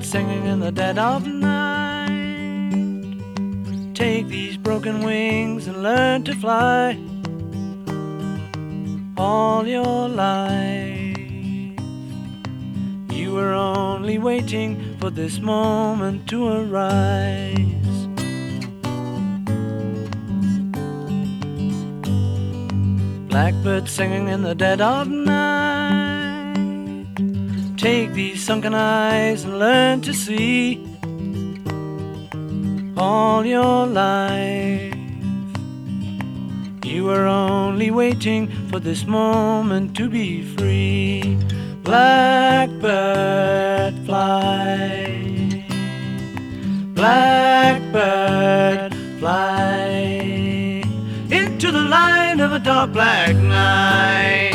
Blackbird singing in the dead of night. Take these broken wings and learn to fly all your life. You were only waiting for this moment to arise. Blackbird singing in the dead of night. Take these sunken eyes and learn to see all your life. You were only waiting for this moment to be free. Blackbird fly, blackbird fly into the light of a dark black night.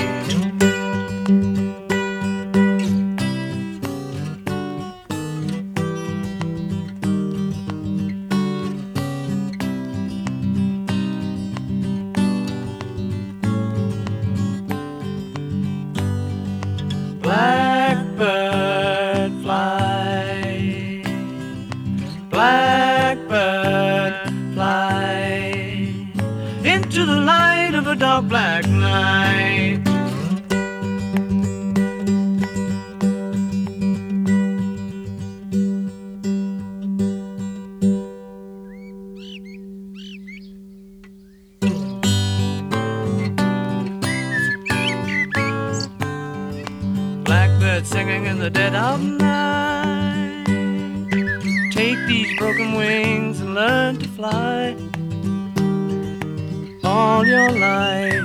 Blackbird fly, blackbird fly into the light of a dark black night. Blackbird singing in the dead of night. Take these broken wings and learn to fly all your life.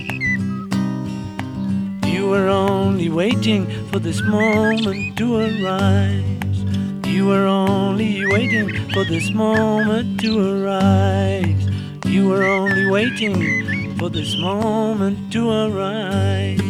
You were only waiting for this moment to arise. You were only waiting for this moment to arise. You were only waiting for this moment to arise.